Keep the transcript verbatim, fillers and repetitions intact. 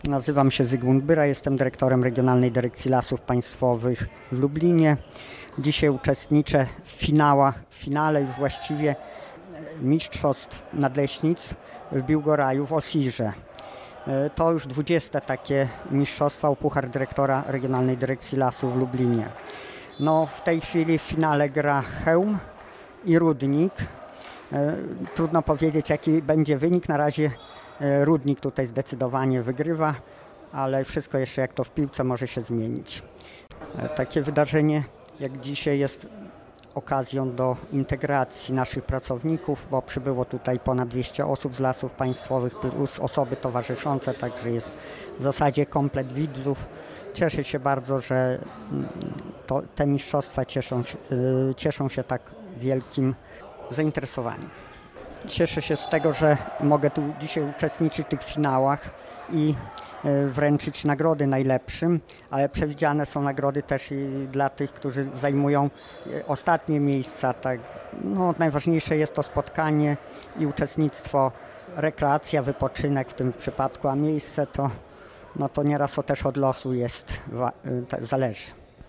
Nazywam się Zygmunt Byra, jestem dyrektorem Regionalnej Dyrekcji Lasów Państwowych w Lublinie. Dzisiaj uczestniczę w finałach, w finale już właściwie Mistrzostw Nadleśnictw w Biłgoraju w Osirze. To już dwudzieste takie mistrzostwa o Puchar Dyrektora Regionalnej Dyrekcji Lasów w Lublinie. No, w tej chwili w finale gra Chełm i Rudnik. Trudno powiedzieć, jaki będzie wynik. Na razie Rudnik tutaj zdecydowanie wygrywa, ale wszystko jeszcze jak to w piłce może się zmienić. Takie wydarzenie jak dzisiaj jest okazją do integracji naszych pracowników, bo przybyło tutaj ponad dwieście osób z Lasów Państwowych plus osoby towarzyszące, także jest w zasadzie komplet widzów. Cieszę się bardzo, że to, te mistrzostwa cieszą, cieszą się tak wielkim zainteresowaniem. Cieszę się z tego, że mogę tu dzisiaj uczestniczyć w tych finałach i wręczyć nagrody najlepszym, ale przewidziane są nagrody też i dla tych, którzy zajmują ostatnie miejsca. Tak, no, najważniejsze jest to spotkanie i uczestnictwo, rekreacja, wypoczynek w tym przypadku, a miejsce to, no to nieraz to też od losu jest, zależy.